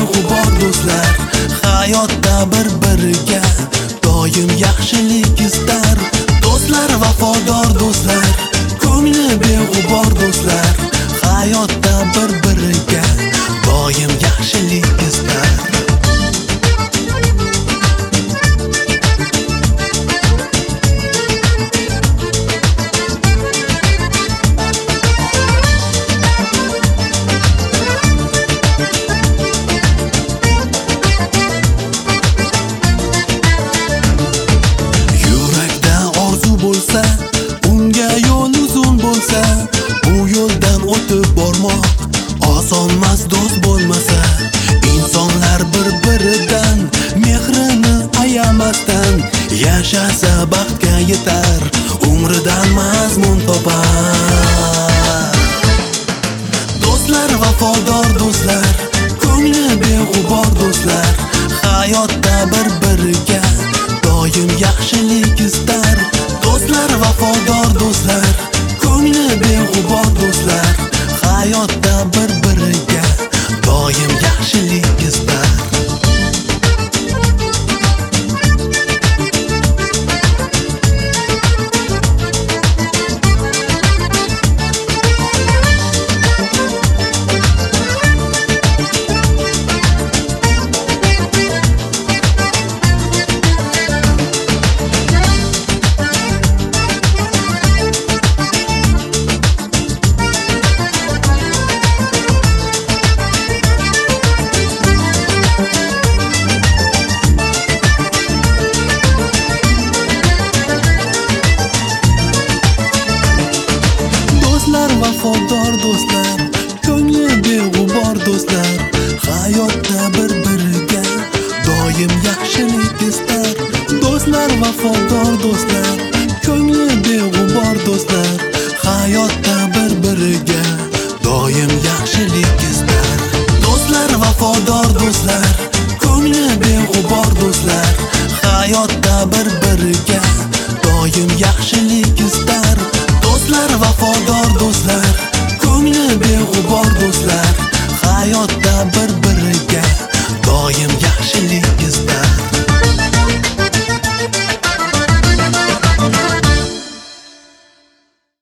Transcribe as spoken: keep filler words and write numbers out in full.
beg'ubor do'stlar hayotda bir-biriga doim yaxshilik istar. Do'stlar vafodor do'stlar, ko'ngli beg'ubor do'stlar hayotda bir-biriga doim yaxshilik istar. Unga yo'l uzun bo'lsa, bu yo'ldan o'tib bormoq osonmas do'st bo'lmasa. Insonlar bir-biridan mehrini ayamasdan yashasa baxtga yetar, umridan mazmun topar. Do'stlar vafodor do'stlar, ko'ngli beg'ubor do'stlar hayotda bir-biriga doim yaxshilik istar. Do'stlar vafodor do'stlar, ko'ngli beg'ubor do'stlar hayotda bir-biriga doim yaxshilik istar. Vafodor do'stlar, ko'ngli beg'ubor do'stlar hayotda bir-biriga doim yaxshilik istar. Do'stlar vafodor do'stlar, ko'ngli beg'ubor do'stlar hayotda bir-biriga doim yaxshilik istar. Do'stlar vafodor do'stlar, ko'ngli beg'ubor do'stlar hayotda bir-biriga doim yaxshilik istar. Do'stlar vafodor do'stlar, ko'ngli beg'ubor do'stlar hayotda bir